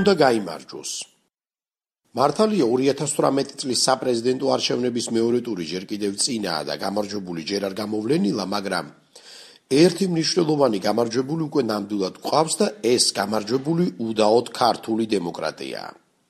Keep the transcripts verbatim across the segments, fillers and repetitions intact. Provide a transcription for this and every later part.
უნდა გაიმარჯვოს. მართალია ორი ათას თვრამეტი წლის საპრეზიდენტო არჩევნების მეორე ტური ჯერ კიდევ წინაა და გამარჯვებული ჯერ არ გამოვლენილა, მაგრამ ერთი მნიშვნელოვანი გამარჯვებული უკვე ნამდვილად გვყავს და ეს გამარჯვებული უდაოდ ქართული დემოკრატიაა.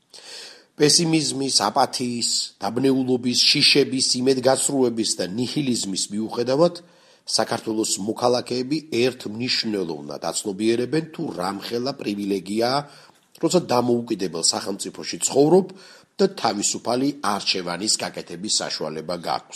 პესიმიზმის, აპათიის, დაბნეულობის, შიშების, იმედგაცრუების და ნიჰილიზმის მიუხედავად საქართველოს მოქალაქეები ერთ მნიშვნელოვნად აცნობიერებენ თუ რამხელა პრივილეგიაა, როცა დამოუკიდებელ სახელმწიფოში ცხოვრობ და თავისუფალი არჩევანის გაკეთების საშუალება გაქვს.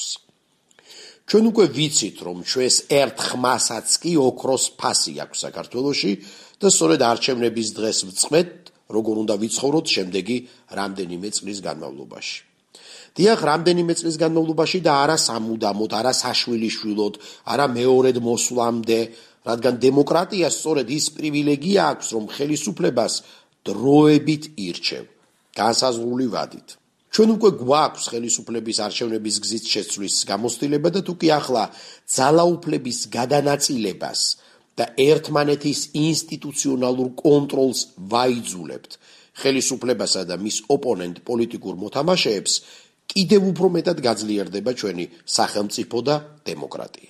ჩვენ უკვე ვიცით, რომ ჩვენს ერთ ხმასაც კი ოქროს ფასი აქვს საქართველოში და სწორედ არჩევნების დღეს ვწყვეტ, როგორ უნდა ვიცხოვროთ შემდეგი რამდენიმე წლის განმავლობაში. დიახ, რამდენიმე წლის განმავლობაში და არა სამუდამოდ, არა საშვილიშვილოდ, არა მეორედ მოსვლამდე, რადგან დემოკრატიას სწორედ ის პრივილეგია აქვს, რომ ხელისუფლებას დროებით ირჩევ, განსაზღვრული ვადით. ჩვენ უკვე გვაქვს ხელისუფლების არჩევნების გზით შეცვლის გამოცდილება და თუკი ახლა ძალაუფლების გადანაწილებას და ერთმანეთის ინსტიტუციონალურ კონტროლს ვაიძულებთ ხელისუფლებასა და მის ოპონენტ პოლიტიკურ მოთამაშეებს, კიდევ უფრო მეტად გაძლიერდება ჩვენი სახელმწიფო და დემოკრატია.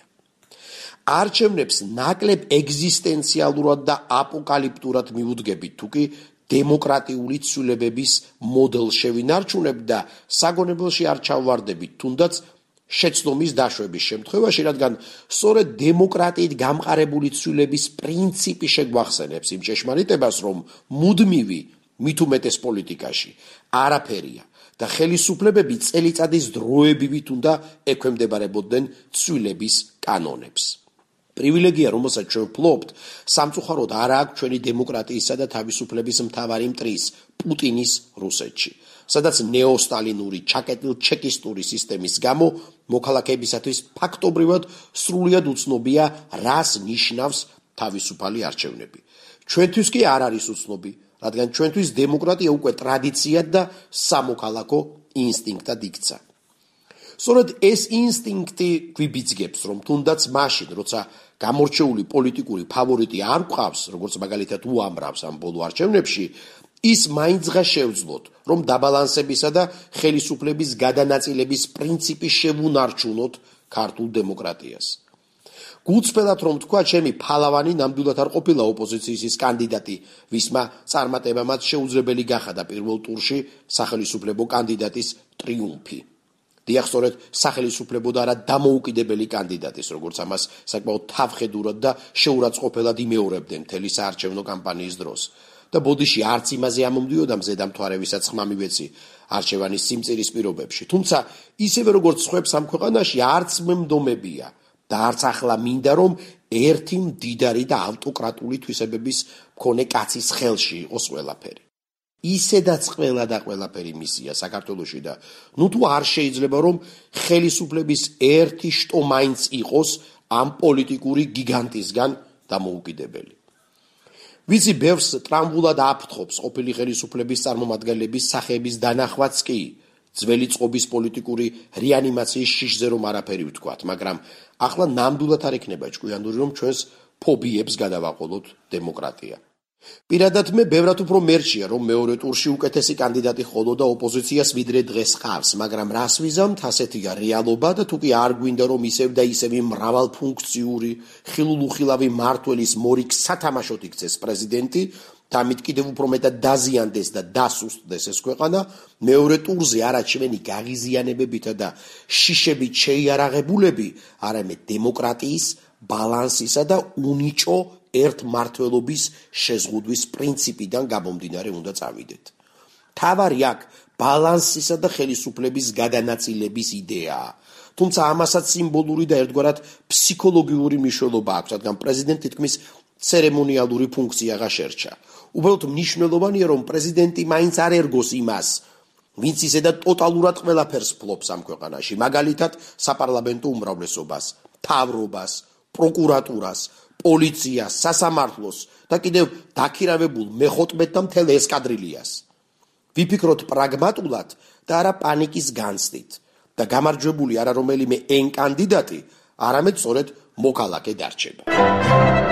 არჩევნებს ნაკლებ ეგზისტენციალურად და აპოკალიფტურად მივუდგებით, თუკი დემოკრატიული ცვლილებების მოდელს შევინარჩუნებთ და საგონებელში არ ჩავვარდებით, თუნდაც შეცდომის დაშვების შემთხვევაში, რადგან სწორედ დემოკრატიით გამყარებული ცვლილების პრინციპი შეგვახსენებს იმ ჭეშმარიტებას, რომ მუდმივი, მით უმეტეს პოლიტიკაში, არაფერია და ხელისუფლებები წელიწადის დროებივით უნდა ექვემდებარებოდნენ ცვლილების კანონებს. პრივილეგია, რომელსაც ჩვენ ვფლობთ, სამწუხაროდ არ აქვს ჩვენი დემოკრატიისა და თავისუფლების მთავარი მტრის, პუტინის რუსეთში, სადაც ნეოსტალინური ჩაკეტილ-ჩეკისტური სისტემის გამო მოქალაქეებისათვის ფაქტობრივად სრულიად უცნობია, რას ნიშნავს თავისუფალი არჩევნები. ჩვენთვის კი არ არის უცნობი, რადგან ჩვენთვის დემოკრატია უკვე ტრადიციად და სამოქალაქო ინსტინქტად იქცა. სწორედ ეს ინსტინქტი გვიბიძგებს, რომ თუნდაც მაშინ, როცა გამორჩეული პოლიტიკური ფავორიტი არ გვყავს, როგორც მაგალითად უამრავს ამ ბოლო არჩევნებში, ის მაინც დღე შევძლოთ, რომ დაბალანსებისა და ხელისუფლების გადანაწილების პრინციპი შევუნარჩუნოთ ქართულ დემოკრატიას. გულწრფელად რომ თქვა, ჩემი ფალავანი ნამდვილად არ ყოფილა ოპოზიციის ის კანდიდატი, ვისმა წარმატებამაც შეუძლებელი გახადა პირველ ტურში სახელისუფლებო კანდიდატის ტრიუმფი. დიახ, სწორედ სახელისუფლებო და არა დამოუკიდებელი კანდიდატის, როგორც ამას საკმაოდ თავხედურად და შეურაცხყოფელად იმეორებდნენ მთელი საარჩევნო კამპანიის დროს. და ბოდიში არც იმაზე ამომდიოდა მზედამთვარე, ვისაც ხმა მივეცი არჩევანის სიმწირის პირობებში. თუმცა ისევე როგორც სხვებს ამ ქვეყანაში არც მემდომებია და არც ახლა მინდა, რომ ერთი მდიდარი და ავტოკრატული თვისებების მქონე კაცის ხელში იყოს ყველაფერი. ისედაც ყველა და ყველაფერი მისია საქართველოში და ნუ თუ არ შეიძლება, რომ ხელისუფლების ერთი შტო მაინც იყოს ამ პოლიტიკური გიგანტისგან დამოუკიდებელი. ვიცი, ბევრს ტრამბულად აფრთხობს ყოფილი ხელისუფლების წარმომადგენლების სახეების დანახვაც კი, ძველი წყობის პოლიტიკური რეანიმაციის შიშზე რომ არაფერი ვთქვათ, მაგრამ ახლა ნამდვილად არ იქნება ჭკვიანური, რომ ჩვენს ფობიებს გადავაყოლოთ დემოკრატია. პირადად მე ბევრად უფრო მერჩია, რომ მეორე ტურში უკეთესი კანდიდატი ხოლოდა ოპოზიციას ვიდრე დღეს ხავს, მაგრამ რას ვიზამთ, ასეთია რეალობა და თუკი არ გვინდა, რომ ისევ და ისევ მრავალფუნქციური, ხილულუხილავი მმართველის მორიგ სათამაშოდ იქცეს პრეზიდენტი, დამით კიდევ უფრო მეტად დაზიანდეს და დასუსტდეს ეს ქვეყანა, მეორე ტურზე არა ჩვენი გაღიზიანებებითა და შიშებით შეიარაღებულები, არამედ დემოკრატიის, ბალანსისა და უნიჭო ერთმართველობის შეზღუდვის პრინციპიდან გამომდინარე უნდა წავიდეთ. თავარი აქ ბალანსისა და ხელისუფლების გადანაწილების იდეაა. თუმცა ამასაც სიმბოლური და ერთგვარად ფსიქოლოგიური მნიშვნელობა აქვს, რადგან პრეზიდენტი თქმის ცერემონიალური ფუნქცია ღაშერჩა. უბრალოდ მნიშვნელოვანია, რომ პრეზიდენტი მაინც არ ერგოს იმას, ვინც ისე და ტოტალურად ყველაფერს ფლობს ამ ქვეყანაში, მაგალითად საპარლამენტო უმრავლესობას, მთავრობას, პროკურატურას, პოლიციას, სასამართლოს და კიდევ დაქირავებულ მეხოთმეტ და მთელ ესკადრილიას. ვიფიქროთ პრაგმატულად და არა პანიკის განცდით და გამარჯვებული არა რომელიმეენ კანდიდატი, არამედ სწორედ მოქალაქე დარჩება.